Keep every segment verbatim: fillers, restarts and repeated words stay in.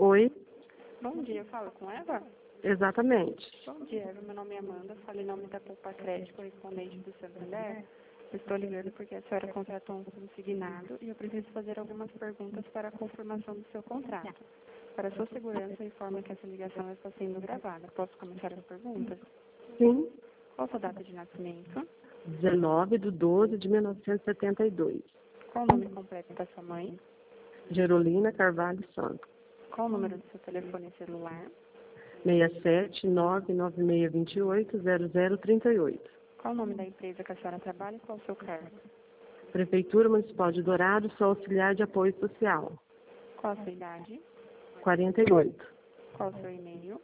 Oi, Bom dia, eu falo com Eva? exatamente. Bom dia, Eva. Meu nome é Amanda, falo em nome da Poupa Crédito, correspondente do Santander. Eu estou ligando porque a senhora contratou um consignado e eu preciso fazer algumas perguntas para a confirmação do seu contrato. Para sua segurança, informe que essa ligação está sendo gravada. Posso começar as perguntas? Sim, Qual a sua data de nascimento? dezenove de doze de mil novecentos e setenta e dois. Qual o nome completo da sua mãe? Gerolina Carvalho Santos. Qual o número do seu telefone celular? seis sete nove nove seis dois oito zero zero três oito. Qual o nome da empresa que a senhora trabalha e qual o seu cargo? Prefeitura Municipal de Dourados, sou auxiliar de apoio social. Qual a sua idade? quarenta e oito. Qual o seu e-mail?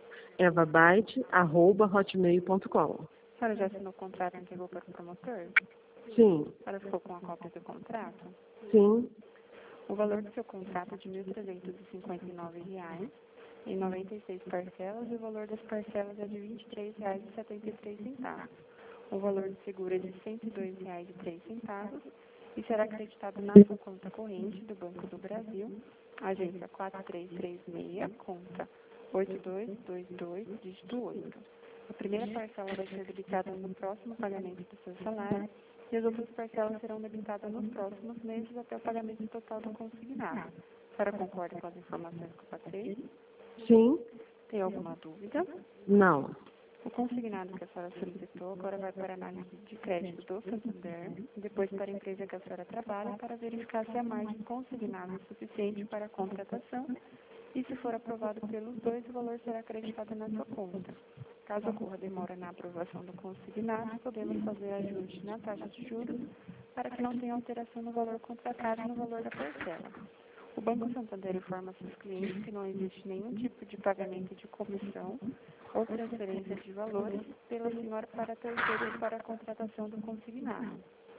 evabyte arroba hotmail ponto com. A senhora já assinou o contrato e entregou para o promotor? Sim, A senhora ficou com a cópia do contrato? sim, O valor do seu contrato é de mil trezentos e cinquenta e nove reais em noventa e seis parcelas e o valor das parcelas é de vinte e três reais e setenta e três centavos. O valor do seguro é de cento e dois reais e três centavos e será acreditado na sua conta corrente do Banco do Brasil, agência quatro três três seis, conta oito dois dois dois, dígito oito. A primeira parcela vai ser debitada no próximo pagamento do seu salário e as outras parcelas serão debitadas nos próximos meses até o pagamento total do consignado. A senhora concorda com as informações que eu passei? sim, Tem alguma dúvida? não. O consignado que a senhora solicitou agora vai para a análise de crédito do Santander e depois para a empresa que a senhora trabalha para verificar se a margem consignada é suficiente para a contratação e, se for aprovado pelos dois, o valor será acreditado na sua conta. Caso ocorra demora na aprovação do consignado, podemos fazer ajuste na taxa de juros para que não tenha alteração no valor contratado e no valor da parcela. O Banco Santander informa seus clientes que não existe nenhum tipo de pagamento de comissão ou transferência de valores pela senhora para terceiros para a contratação do consignado.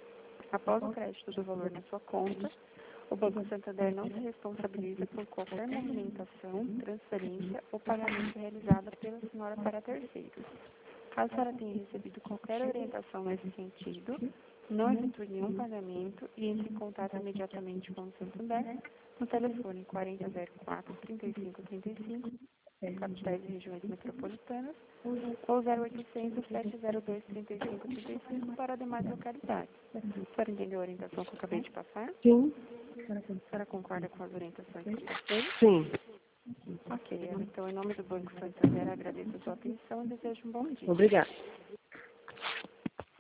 Após o crédito do valor na sua conta, o Banco Santander não se responsabiliza por qualquer movimentação, transferência ou pagamento realizada pela senhora para terceiros. Caso a senhora tenha recebido qualquer orientação nesse sentido, não efetue nenhum pagamento e entre em contato imediatamente com o Santander no telefone quatro zero zero quatro, três cinco três cinco, capitais e regiões metropolitanas, ou zero oitocentos, sete zero dois, três cinco três cinco para demais localidades. A senhora entendeu a orientação que eu acabei de passar? Sim, A senhora concorda com as orientações que eu passei? sim. Ok, então, em nome do Banco Santander, agradeço a sua atenção e desejo um bom dia. Obrigada.